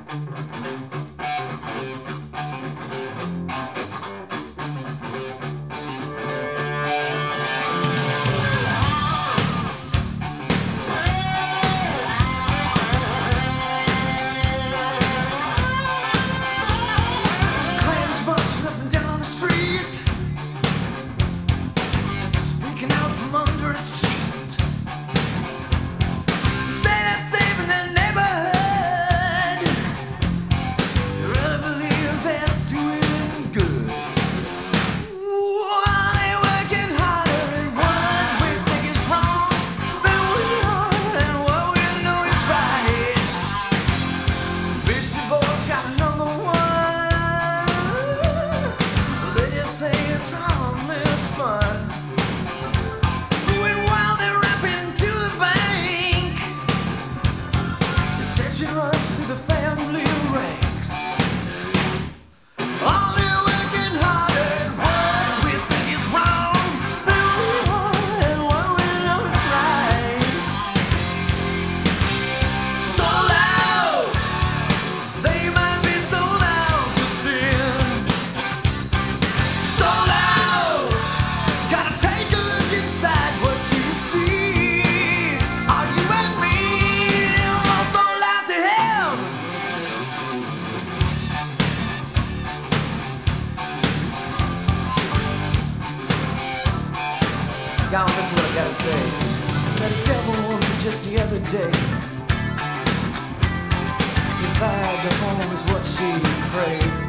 Runs through the family ranks. All they're working hard at what we think is wrong, and what we know is right. So loud, they might be so loud to sin. So loud, gotta take a look inside. What do you see? Are you and me? So loud to hell. God, this is what I gotta say. That devil woman just the other day, divide the home is what she prayed.